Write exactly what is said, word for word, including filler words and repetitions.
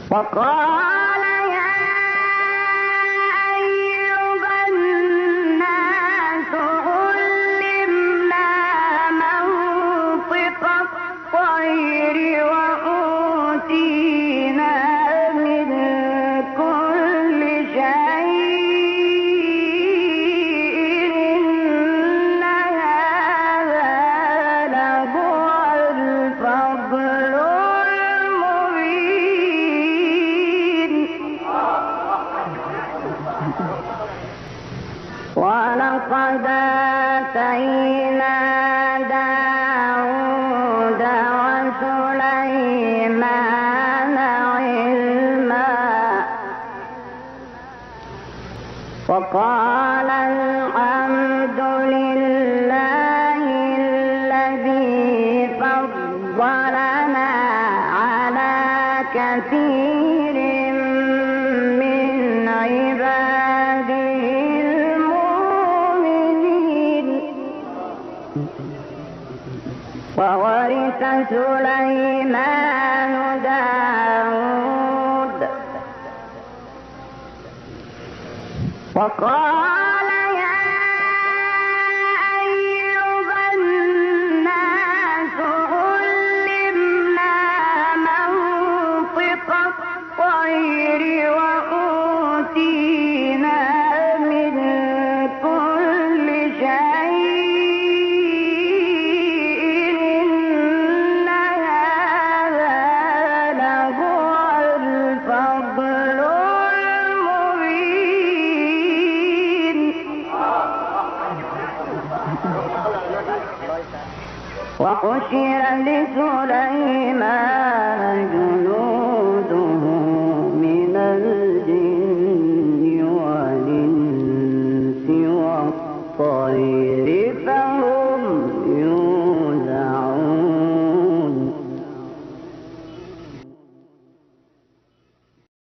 وقال يا أيها الناس علمنا منطق الطير وأوتينا من كل شيء إن هذا لهو الفضل المبين. ولقد آتينا داود وسليمان علما وقال الحمد لله الذي فضلنا على كثير من عباده المؤمنين. وورث سليمان داود وقال يا أيها الناس علمنا منطق الطير وأوتينا